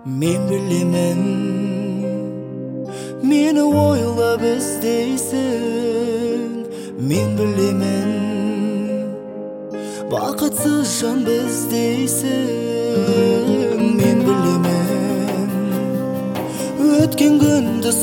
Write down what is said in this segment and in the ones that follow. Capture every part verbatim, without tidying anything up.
Men bilemen, meni oylap izdeysin. Men bilemen, baqıtsız jan bizdeysin. Men bilemen, ötken gündü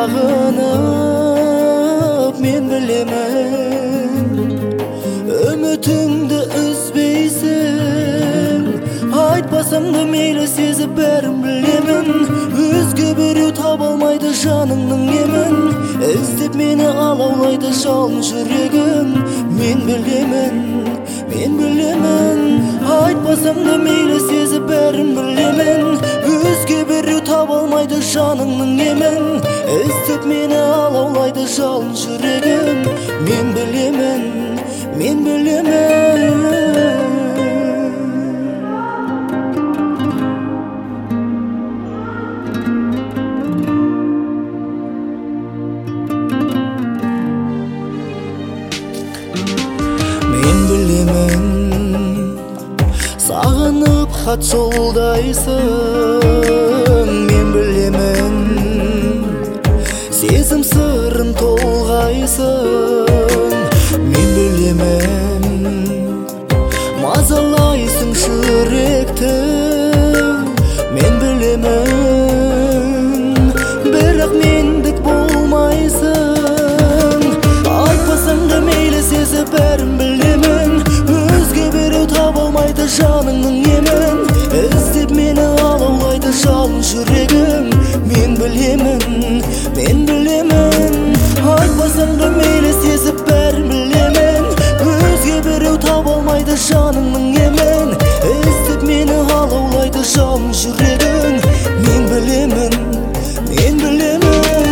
sağınıp. Men bilemen, ümitіңді üzbeysin. Айтпасам да мейлі сезіп бәрін білемін. Өзге біреу таба алмайды жаныңның емін. Іздеп мені алаулайды жалын жүрегім. Мен білемін, мен білемін. Айтпасам да мейлі сезіп бәрін білемін. Өзге біреу таба алмайды жаныңның емін. Іздеп мені алаулайды жалын жүрегім. Мен білемін, мен білемін. Men bilemen, sağınıp xat жолдайсың. Men bilemen, сезім сырын толғайсың. Men bilemen, мазалайсың жүректі. Men bilemen, бірақ мендік болмайсың. Айтпасаң да мейлі сезіп бәрін білемін. Өзге біреу таба алмайды жаныңның емін. Іздеп мені алаулайды жалын жүрегім. Мен білемін, мен білемін. Айтпасаң да мейлі сезіп бәрін білемін. Өзге біреу таба алмайды жаныңның емін. Іздеп мені алаулайды жалын жүрегім. Мен білемін, мен білемін.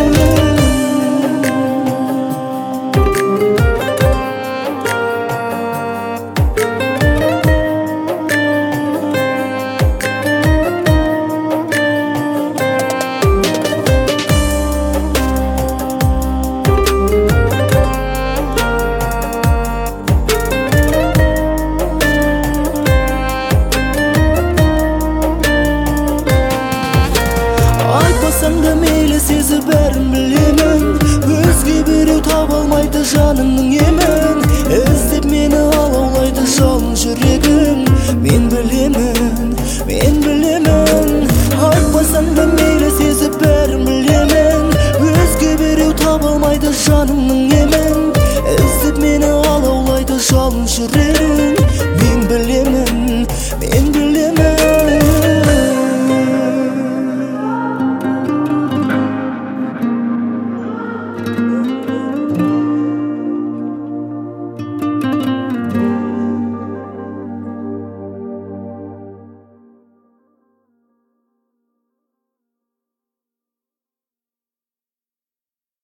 Айтпасаң да мейлі сезіп бәрін білемін. Өзге біреу таба алмайды жаныңның емін. Іздеп мені алаулайды жалын жүрегім. Мен білемін, мен білемін. Айтпасаң да мейлі сезіп бәрін білемін. Өзге біреу таба алмайды жаныңның емін. Іздеп мені алаулайды жалын жүрегім.